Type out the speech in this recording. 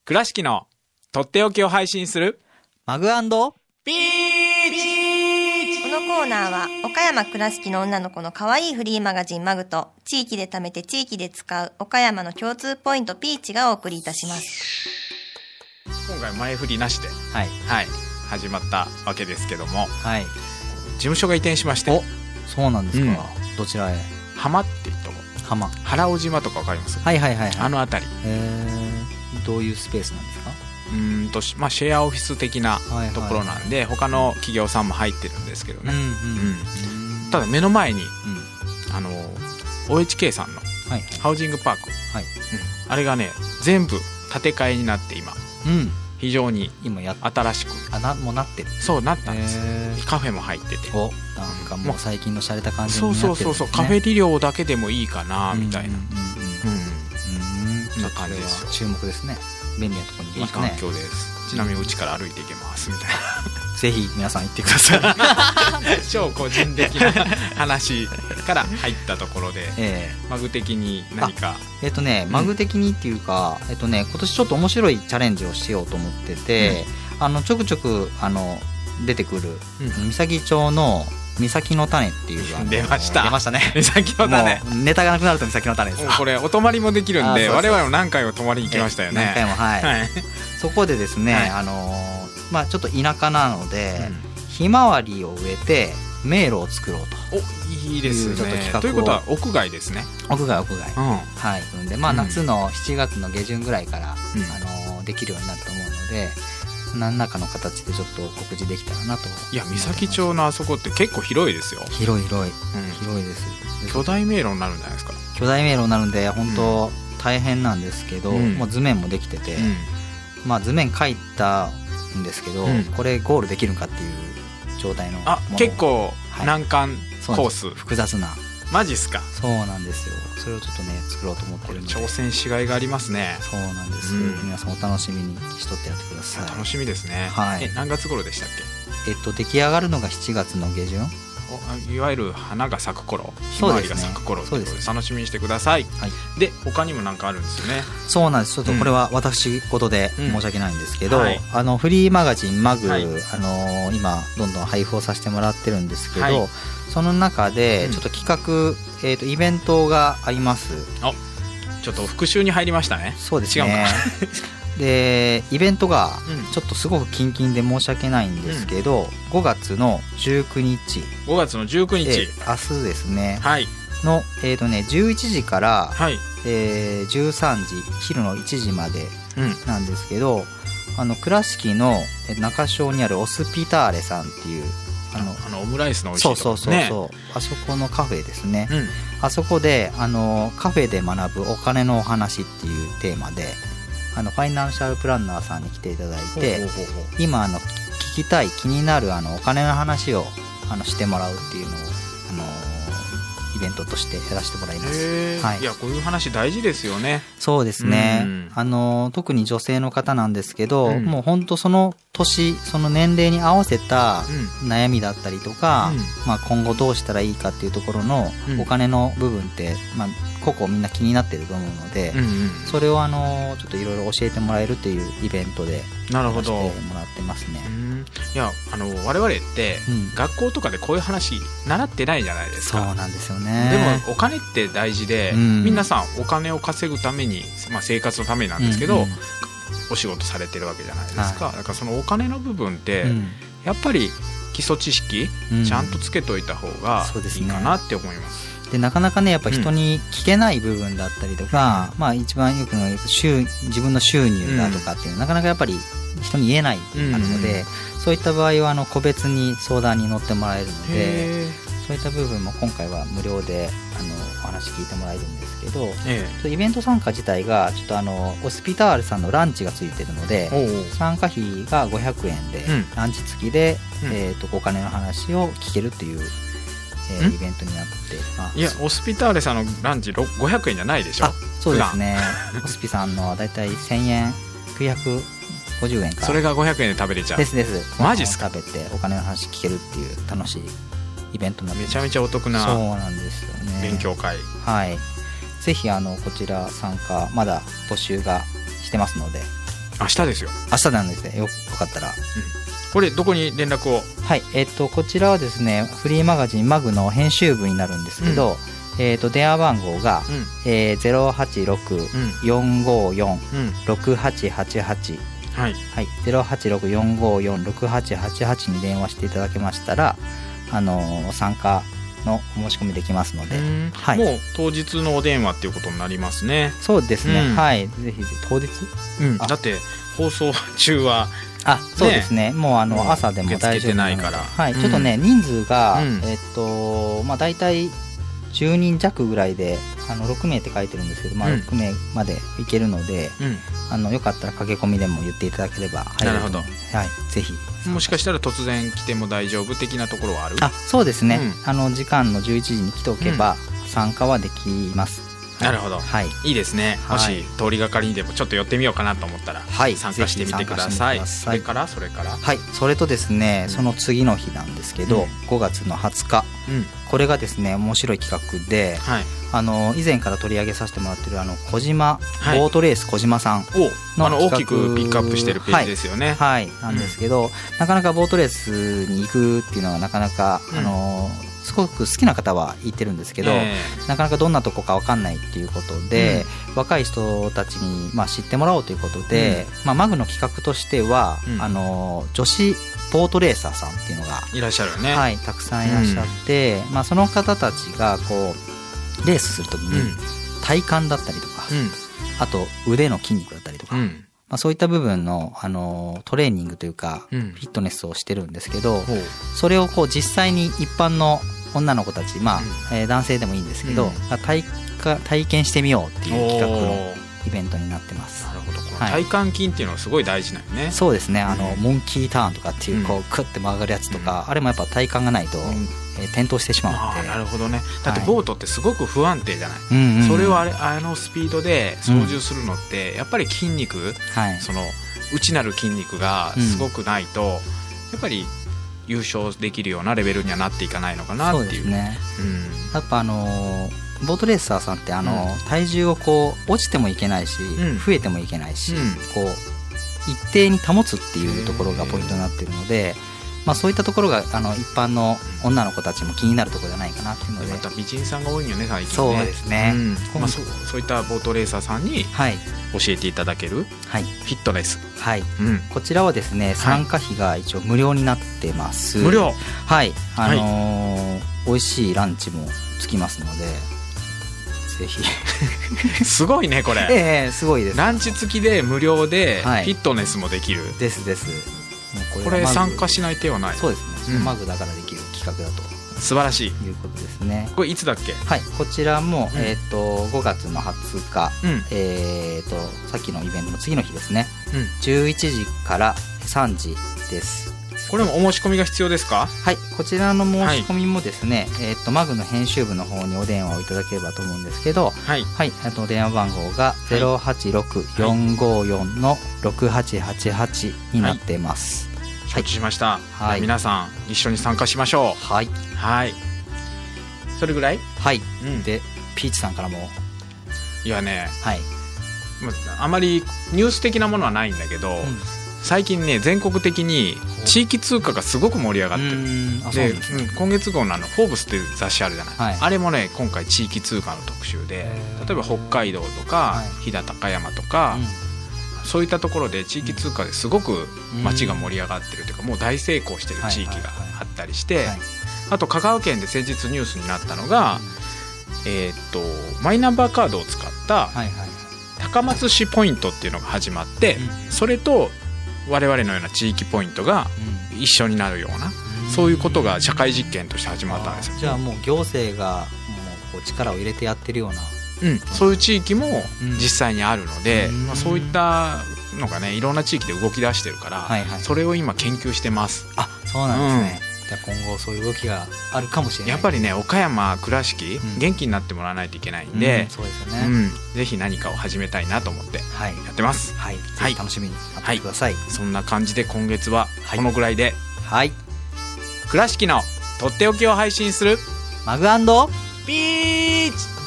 倉敷のとっておきを配信するマグ& ピーチ。 このコーナーは岡山倉敷の女の子の可愛いフリーマガジンマグと地域で貯めて地域で使う岡山の共通ポイントピーチがお送りいたします。 今回前振りなしで、はい、始まったわけですけども、はい、事務所が移転しまして。 お、そうなんですか、どちらへ？ 浜って言っとこ浜原尾島とかわかります？はいはいはい、はい、あのあたり。 どういうスペースなんですか？ シェアオフィス的なところなんで、他の企業さんも入ってるんですけどね、ただ目の前に、OHK さんのハウジングパーク、あれがね全部建て替えになって今、非常に新しくもうなってる。 そうなったんです。カフェも入ってて、 なんかもう最近の洒落た感じになってるんですね。 そうカフェ利用だけでもいいかなみたいな、そんな感じですよ。 注目ですね。便利なところに行きますね。 いい環境です。ちなみにうちから歩いていけますみたいなぜひ皆さん行ってください超個人的な話から入ったところで、マグ的に何かマグ的にっていうか、今年ちょっと面白いチャレンジをしようと思ってて、ちょくちょく出てくる、三崎町の三崎の種っていう出ましたね。三崎の種、 ネタがなくなると三崎の種です。 これお泊まりもできるんで、我々も何回も泊まりに行きましたよね。 何回も、そこでですね、ちょっと田舎なので、ひまわりを植えて迷路を作ろうと。 いいですね。ということは屋外ですね。 屋外、で夏の7月の下旬ぐらいからできるようになると思うので、何らかの形でちょっと告知できたらなと。 いや、三崎町のあそこって結構広いですよ。 広いです。 巨大迷路になるんじゃないですか。 巨大迷路になるんで本当大変なんですけど、もう図面もできてて、図面描いたんですけど、これゴールできるかっていう状態のもの。 結構難関コース、 複雑な。 マジっすか？ そうなんですよ。それをちょっとね作ろうと思ってるんで。 挑戦しがいがありますね。 そうなんです、皆さんお楽しみにしとってやってください。 楽しみですね。何月頃でしたっけ？出来上がるのが7月の下旬。 いわゆる花が咲く頃、ひまわりが咲く頃ということで楽しみにしてください。で、他にも何かあるんですよね。 そうなんです。ちょっとこれは私事で申し訳ないんですけど、フリーマガジンマグ、今どんどん配布をさせてもらってるんですけど、その中でちょっと企画、イベントがあります。 ちょっと復習に入りましたね。 そうですね。でイベントがちょっとすごく近々で申し訳ないんですけど、5月の19日明日ですね、の11時から、13時昼の1時までなんですけど、倉敷の中小にあるオスピターレさんっていうオムライスの美味しいとこね。 あそこのカフェですね、あそこでカフェで学ぶお金のお話っていうテーマでファイナンシャルプランナーさんに来ていただいて、今聞きたい気になるお金の話をしてもらうっていうのをイベントとしてやらせてもらいます。 いや、こういう話大事ですよね。 そうですね、特に女性の方なんですけど、もう本当その年その年齢に合わせた悩みだったりとか、今後どうしたらいいかっていうところのお金の部分って、個々みんな気になってると思うので、それをちょっといろいろ教えてもらえるというイベントでやらせてもらってますね。 いや、我々って、学校とかでこういう話習ってないじゃないですか。 そうなんですよね。 でもお金って大事で、皆さんお金を稼ぐために、生活のためなんですけど、お仕事されてるわけじゃないですか。だからそのお金の部分って、やっぱり基礎知識ちゃんとつけといた方がいいかなって思います。 でなかなかねやっぱ人に聞けない部分だったりとか、一番よくの自分の収入だとかっていうのはなかなかやっぱり人に言えないので、そういった場合は個別に相談に乗ってもらえるので、そういった部分も今回は無料でお話聞いてもらえるんですけど、イベント参加自体がちょっとオスピタールさんのランチがついてるので、参加費が500円で、ランチ付きで、お金の話を聞けるっていうイベントになってます。 いや、オスピターレさんのランチ500円じゃないでしょ。 そうですね。オスピさんのだいたい1000円950円か。 それが500円で食べれちゃう。 です。 マジっすか？ 食べてお金の話聞けるっていう楽しいイベントになってます。 めちゃめちゃお得な。 そうなんですよね。 勉強会。 ぜひこちら参加まだ募集がしてますので、 明日ですよ。 明日なんですね。よかったら、 これどこに連絡を？ はい、こちらはですね、フリーマガジンマグの編集部になるんですけど、電話番号が、086-454-6888、 はい、 はい、086-454-6888に電話していただけましたら、参加の申し込みできますので、 はい、もう当日のお電話っていうことになりますね。 そうですね、はい、ぜひ当日、 だって放送中はそうですね、もう朝でも大丈夫なので、はい、ちょっとね、人数が、だいたい10人弱ぐらいで6名って書いてるんですけど、6名までいけるので、よかったら駆け込みでも言っていただければ入れると思うので、はい、ぜひ。 もしかしたら突然来ても大丈夫的なところはある？ そうですね、時間の11時に来ておけば参加はできます。 なるほど、はい、いいですね。もし通りがかりにでもちょっと寄ってみようかなと思ったら、参加してみてください。それからはい、 それとですね、その次の日なんですけど、5月の20日、これがですね面白い企画で、以前から取り上げさせてもらってる小島、ボートレース小島さんの大きくピックアップしてるページですよね。 はい、なんですけど、なかなかボートレースに行くっていうのがなかなかすごく好きな方は言ってるんですけど、なかなかどんなとこか分かんないっていうことで、若い人たちに知ってもらおうということで、マグの企画としては、女子ボートレーサーさんっていうのがいらっしゃるよね。 はい、たくさんいらっしゃって、その方たちがこうレースするときに体幹だったりとか、あと腕の筋肉だったりとか、そういった部分の、トレーニングというか、フィットネスをしてるんですけど、それをこう実際に一般の女の子たち、男性でもいいんですけど、体験してみようっていう企画のイベントになってます。 なるほど。体幹筋っていうのはすごい大事なんよね。 そうですね。モンキーターンとかっていう、こうクッて曲がるやつとか、あれもやっぱ体幹がないと、転倒してしまうので。 なるほどね。だってボートってすごく不安定じゃない、それをスピードで操縦するのって、やっぱり筋肉、その内なる筋肉がすごくないと、やっぱり優勝できるようなレベルにはなっていかないのかなっていう。そうですね。 やっぱボートレーサーさんって体重をこう落ちてもいけないし、増えてもいけないし、こう一定に保つっていうところがポイントになっているので、そういったところが一般の女の子たちも気になるところじゃないかなっていうので、 また美人さんが多いよね最近ね。 そうですね。 そういったボートレーサーさんに教えていただけるフィットネス、 こちらはですね、参加費が一応無料になってます。 無料。 はい、美味しいランチもつきますので、ぜひすごいねこれ。 すごいです。 ランチ付きで無料でフィットネスもできる。 です。 これ参加しない手はない。 そうですね。マグだからできる企画だと。 素晴らしい。 いうことですね。 これいつだっけ？ はい、こちらも5月の20日、さっきのイベントの次の日ですね。11時から3時です。 これもお申し込みが必要ですか？ はい、こちらの申し込みもですね、マグの編集部の方にお電話をいただければと思うんですけど、電話番号が 086-454-6888 になっています。 承知しました。皆さん一緒に参加しましょう。はい。それぐらい？ はい。で、ピーチさんからも。 いやね、あまりニュース的なものはないんだけど、最近ね全国的に地域通貨がすごく盛り上がってる。で、今月号のフォーブスって雑誌あるじゃない、あれもね今回地域通貨の特集で、例えば北海道とか飛騨高山とか、そういったところで地域通貨ですごく街が盛り上がってるというか、もう大成功してる地域があったりして、あと香川県で先日ニュースになったのが、マイナンバーカードを使った高松市ポイントっていうのが始まって、それと我々のような地域ポイントが一緒になるような、そういうことが社会実験として始まったんですよ。 じゃあもう行政がもう力を入れてやってるような、 そういう地域も実際にあるので、そういったのがねいろんな地域で動き出してるから、それを今研究してます。 そうなんですね。じゃあ今後そういう動きがあるかもしれない。 やっぱりね岡山倉敷、元気になってもらわないといけないんで、 そうですよね。 ぜひ何かを始めたいなと思ってやってます。 ぜひ楽しみに待ってください。 そんな感じで今月はこのぐらいで、 倉敷のとっておきを配信するマグ& ピーチ